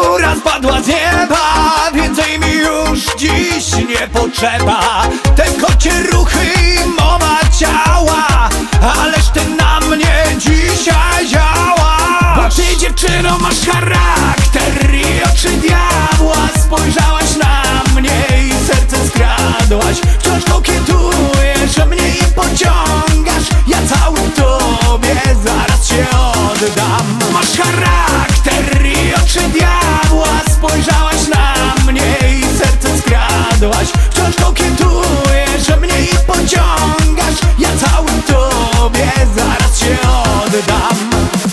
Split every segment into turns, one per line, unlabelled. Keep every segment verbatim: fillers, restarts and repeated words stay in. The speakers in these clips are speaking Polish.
która spadła z nieba. Więcej mi już dziś nie potrzeba. Te kocie ruchy i mowa ciała, ależ ty na mnie dzisiaj działa. Bo ty, dziewczyno, masz charakter i oczy diabła. Spojrzałaś na mnie i serce skradłaś. Wciąż kokietujesz mnie i pociągasz. Ja cały tobie zaraz się oddam. Masz charakter i oczy diabła. Spojrzałaś na mnie i serce skradłaś. Wciąż kokietujesz mnie i pociągasz. Ja cały tobie zaraz się oddam.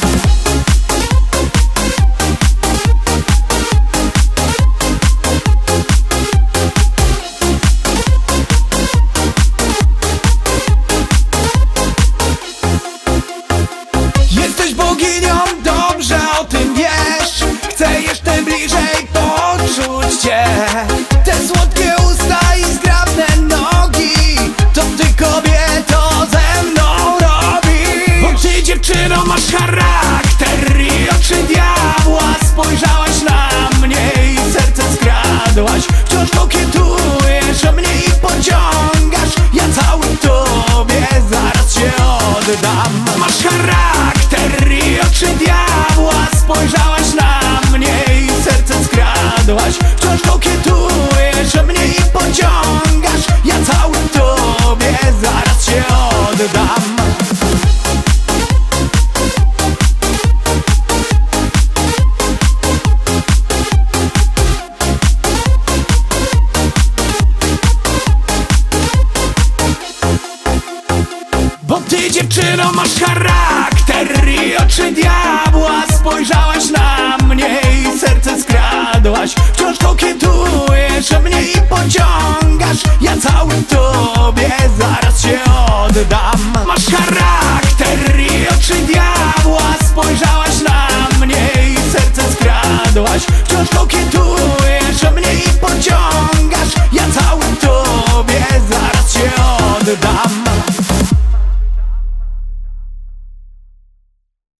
Jesteś boginią, dobrze o tym wiesz. Chcę jeszcze bliżej poczuć cię. Te słodkie usta i zgrabne nogi, to ty, kobieto, ze mną robisz. Bo ty, dziewczyno, masz charakter i oczy diabła. Spojrzałaś na mnie i serce skradłaś. Wciąż kokietujesz mnie i pociągasz. Ja cały tobie zaraz się oddam. Masz charakter i oczy diabła. Spojrzałaś na mnie i serce skradłaś. Wciąż kokietujesz mnie i pociągasz. Ja cały tobie zaraz się oddam. Bo ty, dziewczyno, masz charakter i oczy diabła. Spojrzałaś na mnie i serce skradłaś. Wciąż kokietujesz mnie i pociągasz. Ja cały tobie zaraz się oddam. Masz charakter